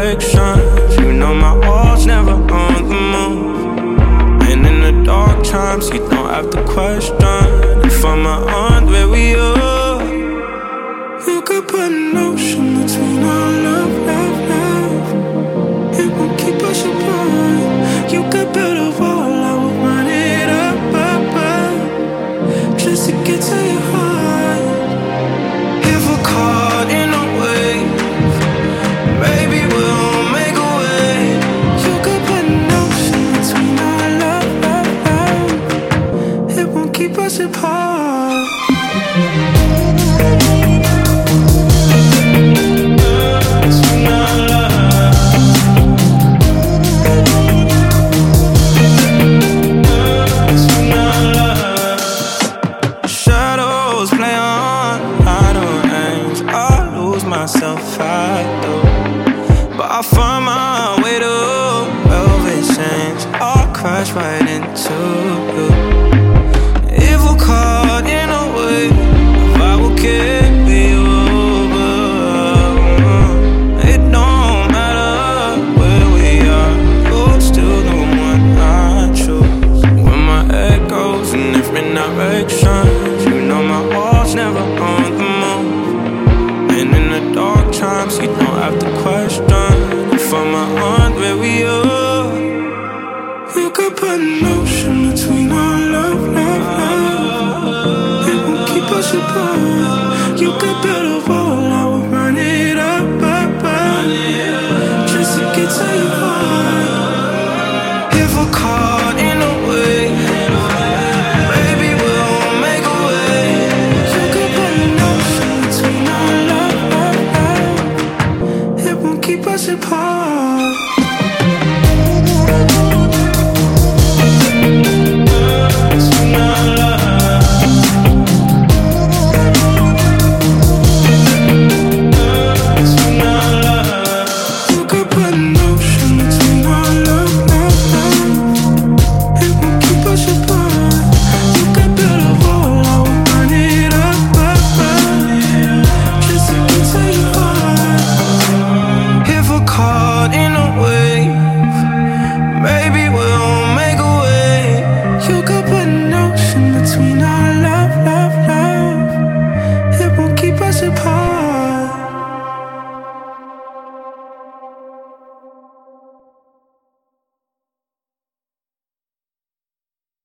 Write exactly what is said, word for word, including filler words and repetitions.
directions. You know my walls never on the move. And in the dark times, you don't have to question if I'm on where we are. You could put an ocean between our love, love, love. It won't keep us apart. You could build a wall, I will run it up, up, up, just to get to your heart. If we're caught in a wave, maybe we'll make a way. You could put an ocean between our love, love, love. It won't keep us apart. Myself I do, but I find my way to velvet chains. I'll crash right into you. If we're caught in a wave, I will carry you over. It don't matter where we are, you're still the one I choose. When my head goes in different directions, you know my walls never on the move. And in the dark times, you don't have to question if I'm on where we are. You could put an ocean between our love, love, love. It won't keep us apart. You could build a wall, I will run it up, up, up, just to get to your heart. If we're caught in a wave, maybe we'll make a way. You could put an ocean between our love, it won't keep us apart.